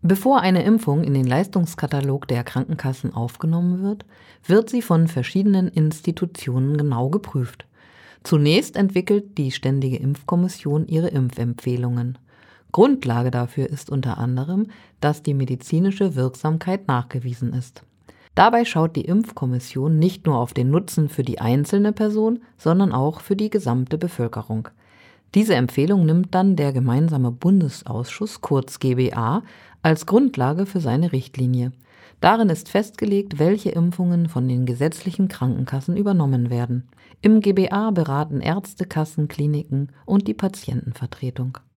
Bevor eine Impfung in den Leistungskatalog der Krankenkassen aufgenommen wird, wird sie von verschiedenen Institutionen genau geprüft. Zunächst entwickelt die Ständige Impfkommission ihre Impfempfehlungen. Grundlage dafür ist unter anderem, dass die medizinische Wirksamkeit nachgewiesen ist. Dabei schaut die Impfkommission nicht nur auf den Nutzen für die einzelne Person, sondern auch für die gesamte Bevölkerung. Diese Empfehlung nimmt dann der Gemeinsame Bundesausschuss, kurz GBA, als Grundlage für seine Richtlinie. Darin ist festgelegt, welche Impfungen von den gesetzlichen Krankenkassen übernommen werden. Im GBA beraten Ärzte, Kassen, Kliniken und die Patientenvertretung.